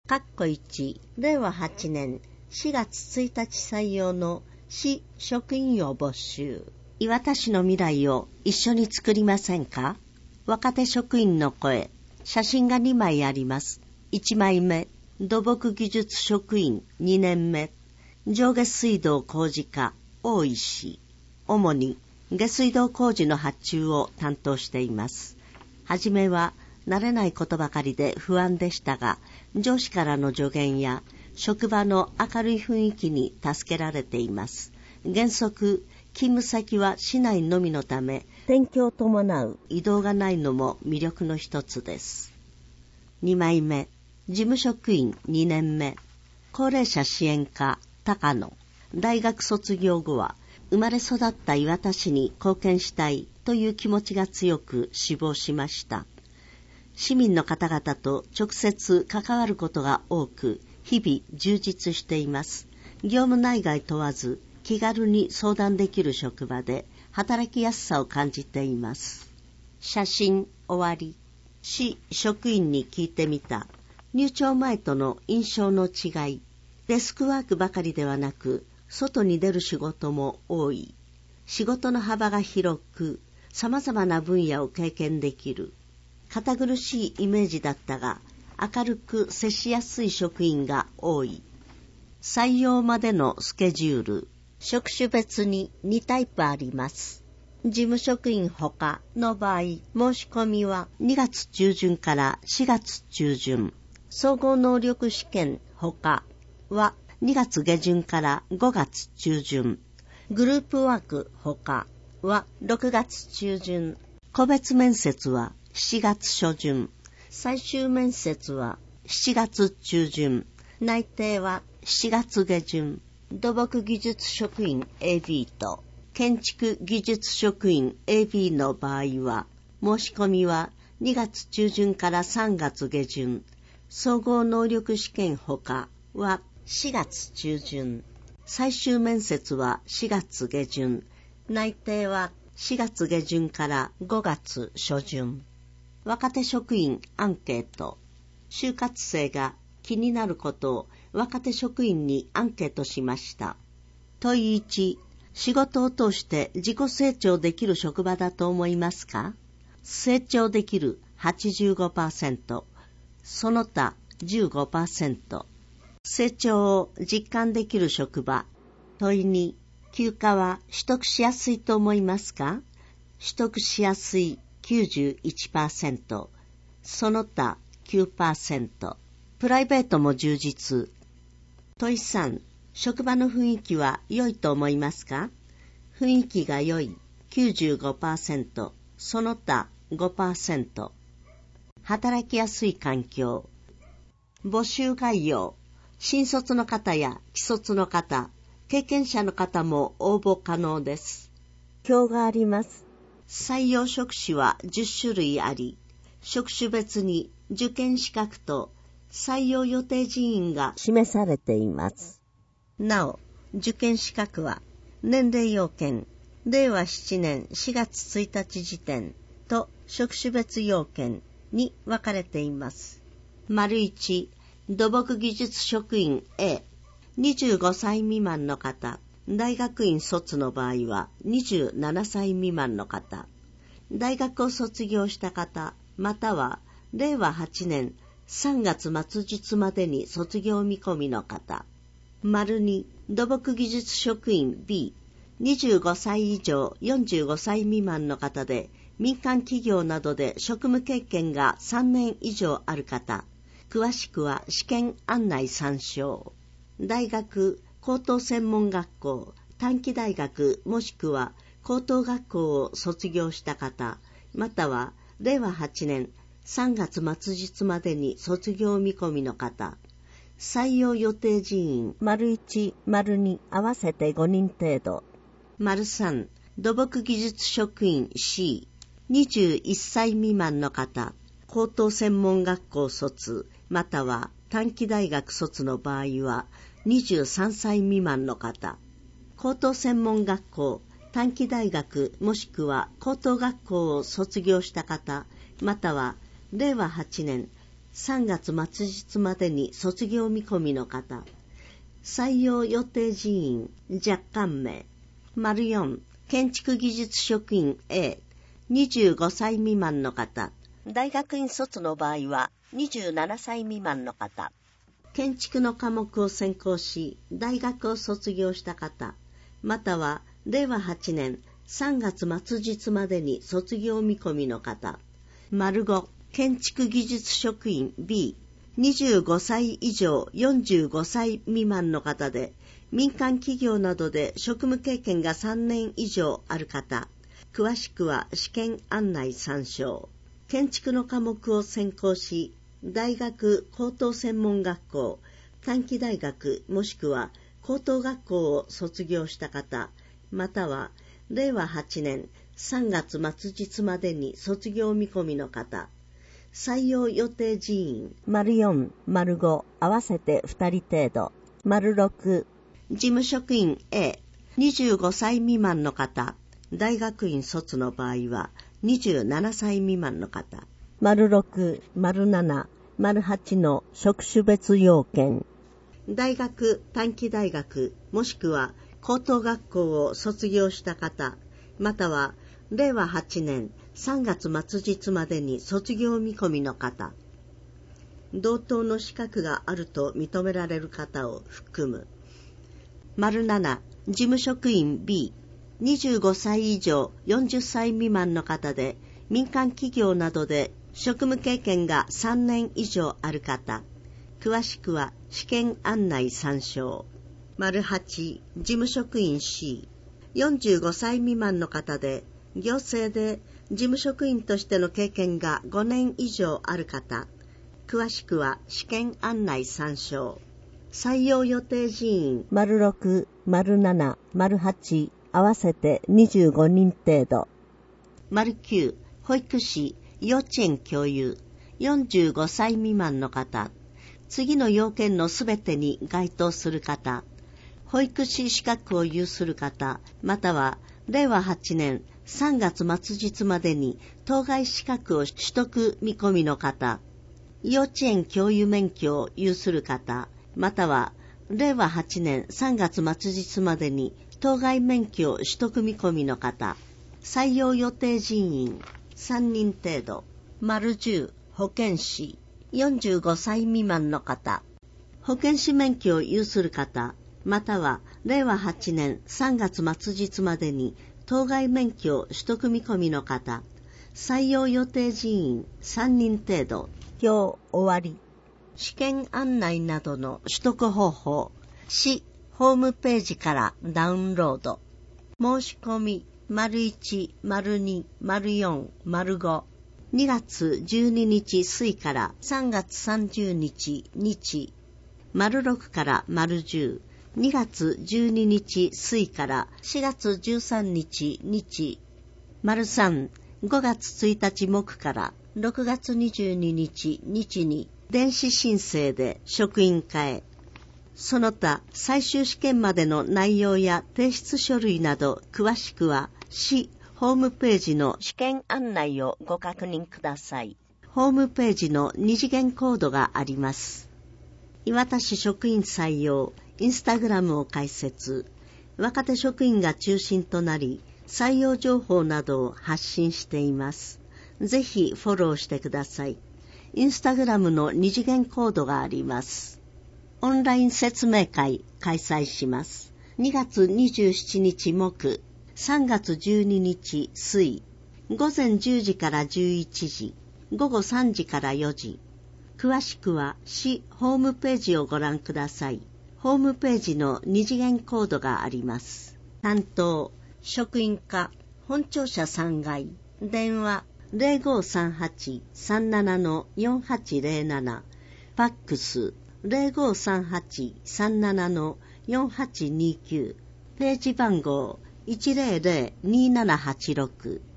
1令和8年4月1日採用の市職員を募集。岩田市の未来を一緒に作りませんか？若手職員の声。写真が2枚あります。1枚目、土木技術職員2年目、上下水道工事課大石。主に下水道工事の発注を担当しています。はじめは慣れないことばかりで不安でしたが、上司からの助言や職場の明るい雰囲気に助けられています。原則、勤務先は市内のみのため、転居を伴う移動がないのも魅力の一つです。2枚目、事務職員2年目、高齢者支援課高野。大学卒業後は、生まれ育った岩田市に貢献したいという気持ちが強く志望しました。市民の方々と直接関わることが多く、日々充実しています。業務内外問わず、気軽に相談できる職場で、働きやすさを感じています。写真終わり。市職員に聞いてみた。入庁前との印象の違い。デスクワークばかりではなく、外に出る仕事も多い。仕事の幅が広く、様々な分野を経験できる。堅苦しいイメージだったが、明るく接しやすい職員が多い。採用までのスケジュール。職種別に2タイプあります。事務職員ほかの場合、申し込みは2月中旬から4月中旬。総合能力試験ほかは2月下旬から5月中旬。グループワークほかは6月中旬。個別面接は7月初旬。最終面接は7月中旬。内定は7月下旬。土木技術職員 AB と建築技術職員 AB の場合は、申し込みは2月中旬から3月下旬。総合能力試験ほかは4月中旬。最終面接は4月下旬。内定は4月下旬から5月初旬。若手職員アンケート。就活生が気になることを若手職員にアンケートしました。問い1、仕事を通して自己成長できる職場だと思いますか？成長できる 85%、その他 15%。成長を実感できる職場。問い2、休暇は取得しやすいと思いますか？取得しやすい 91%、その他 9%。プライベートも充実。問い3、職場の雰囲気は良いと思いますか？雰囲気が良い 95%、その他 5%。働きやすい環境。募集概要。新卒の方や既卒の方、経験者の方も応募可能です。表があります。採用職種は10種類あり、職種別に受験資格と採用予定人員が示されています。なお、受験資格は年齢要件、令和7年4月1日時点と職種別要件に分かれています。丸1、土木技術職員 A、25歳未満の方、大学院卒の場合は27歳未満の方、大学を卒業した方、または令和8年3月末日までに卒業見込みの方。丸2、土木技術職員 B、25歳以上45歳未満の方で、民間企業などで職務経験が3年以上ある方。詳しくは試験案内参照。大学、高等専門学校、短期大学もしくは高等学校を卒業した方、または令和8年3月末日までに卒業見込みの方。採用予定人員、丸1、丸2合わせて5人程度。丸3、土木技術職員 C、21歳未満の方、高等専門学校卒、または短期大学卒の場合は23歳未満の方、高等専門学校、短期大学もしくは高等学校を卒業した方、または令和8年 3月末日までに卒業見込みの方。採用予定人員若干名。4、建築技術職員 A、25歳未満の方。大学院卒の場合は27歳未満の方。建築の科目を専攻し、大学を卒業した方、または令和8年3月末日までに卒業見込みの方。5、建築技術職員 B、25歳以上45歳未満の方で、民間企業などで職務経験が3年以上ある方。詳しくは試験案内参照。建築の科目を専攻し、大学高等専門学校、短期大学もしくは高等学校を卒業した方、または令和8年3月末日までに卒業見込みの方。採用予定人員 ④、5合わせて2人程度。6、事務職員 A、25歳未満の方。大学院卒の場合は27歳未満の方。6、7、8の職種別要件。大学、短期大学、もしくは高等学校を卒業した方、または令和8年3月末日までに卒業見込みの方。同等の資格があると認められる方を含む。7、事務職員 B、25歳以上40歳未満の方で、民間企業などで職務経験が3年以上ある方。詳しくは試験案内参照。8、事務職員 C、45歳未満の方で、行政で事務職員としての経験が5年以上ある方。詳しくは試験案内参照。採用予定人員 ⑥、7、8合わせて25人程度。9、保育士、幼稚園教諭、45歳未満の方。次の要件のすべてに該当する方。保育士資格を有する方、または令和8年3月末日までに当該資格を取得見込みの方。幼稚園教諭免許を有する方、または令和8年3月末日までに当該免許を取得見込みの方。採用予定人員3人程度。10、保健師、45歳未満の方。保健師免許を有する方、または令和8年3月末日までに当該免許を取得見込みの方。採用予定人員3人程度。今日終わり。試験案内などの取得方法、市ホームページからダウンロード。申し込み ①、②、�4、5。2月12日水から3月30日日。6から10。2月12日水から4月13日日。3、5月1日木から6月22日日に電子申請で職員化へ。その他最終試験までの内容や提出書類など詳しくは市ホームページの試験案内をご確認ください。ホームページの2次元コードがあります。磐田市職員採用インスタグラムを開設。若手職員が中心となり採用情報などを発信しています。ぜひフォローしてください。インスタグラムの2次元コードがあります。オンライン説明会開催します。2月27日木、3月12日水、午前10時から11時、午後3時から4時。詳しくは市ホームページをご覧ください。ホームページの2次元コードがあります。担当、職員課、本庁舎3階、電話0538-37-4807、ファックス0538-37-4829、ページ番号100-2786。